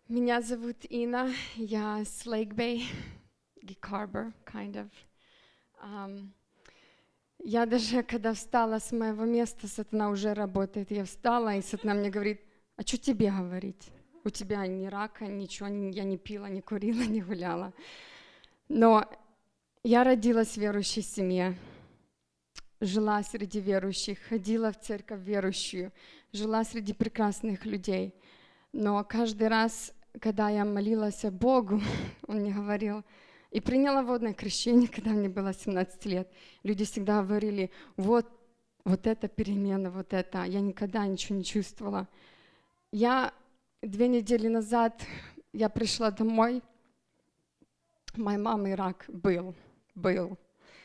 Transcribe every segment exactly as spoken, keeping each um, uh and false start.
Меня зовут Инна, я с Lake Bay, Gig Harbor, kind of. Um, я даже, когда встала с моего места, сатана уже работает. Я встала, и сатана мне говорит: а что тебе говорить? У тебя ни рака, ничего, я не пила, не курила, не гуляла. Но я родилась в верующей семье, жила среди верующих, ходила в церковь верующую, жила среди прекрасных людей. Но каждый раз, когда я молилась о Богу, Он мне говорил, и приняла водное крещение, когда мне было семнадцать лет, люди всегда говорили: вот, вот это перемена, вот это. Я никогда ничего не чувствовала. Я две недели назад, я пришла домой, моей мамы рак был, был.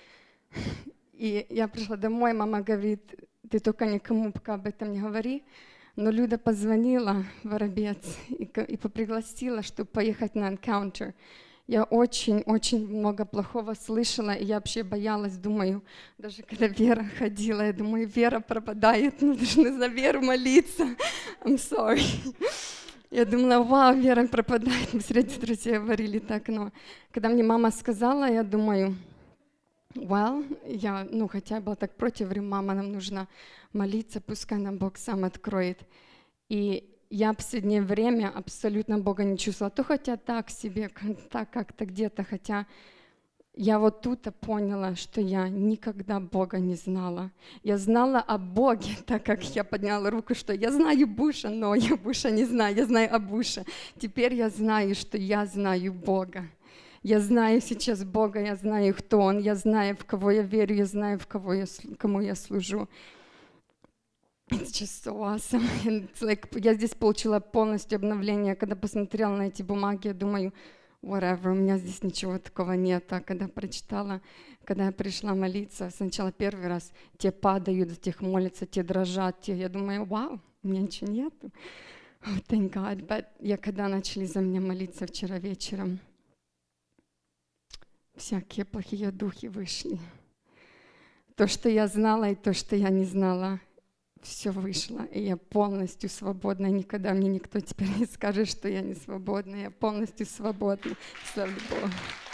И я пришла домой, мама говорит: ты только никому пока об этом не говори. Но Люда позвонила, Воробец, и, и попригласила, чтобы поехать на encounter. Я очень-очень много плохого слышала, и я вообще боялась, думаю, даже когда Вера ходила, я думаю, Вера пропадает, мы должны за Веру молиться. I'm sorry. Я думала, вау, Вера пропадает, мы среди друзей говорили так, но когда мне мама сказала, я думаю, well, я, ну, хотя я была так против, говорю, мама, нам нужно молиться, пускай нам Бог сам откроет. И я в последнее время абсолютно Бога не чувствовала. То хотя так себе, так как-то где-то, хотя я вот тут поняла, что я никогда Бога не знала. Я знала о Боге, так как я подняла руку, что я знаю Буша, но я Буша не знаю, я знаю о Буше. Теперь я знаю, что я знаю Бога. Я знаю сейчас Бога, я знаю, кто Он, я знаю, в кого я верю, я знаю, в кого я, кому я служу. It's just so awesome. It's like, я здесь получила полностью обновление. Когда посмотрела на эти бумаги, я думаю, whatever, у меня здесь ничего такого нет. А когда прочитала, когда я пришла молиться, сначала первый раз, те падают, тех молятся, те дрожат, те, я думаю, вау, у меня ничего нету. Oh, thank God. But я когда начали за меня молиться вчера вечером, всякие плохие духи вышли. То, что я знала, и то, что я не знала, все вышло, и я полностью свободна. Никогда мне никто теперь не скажет, что я не свободна. Я полностью свободна. Слава Богу.